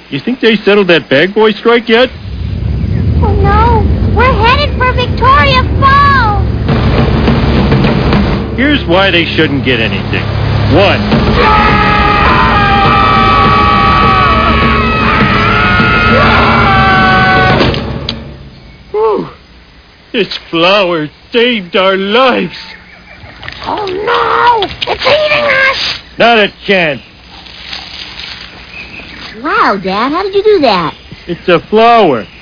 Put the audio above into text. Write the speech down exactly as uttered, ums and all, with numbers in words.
You think they settled that bag boy strike yet? Oh, no. We're headed for Victoria Falls. Here's why they shouldn't get anything. One. Whew. This flower saved our lives. Oh, no. It's eating us. Not a chance. Wow, Dad, how did you do that? It's a flower.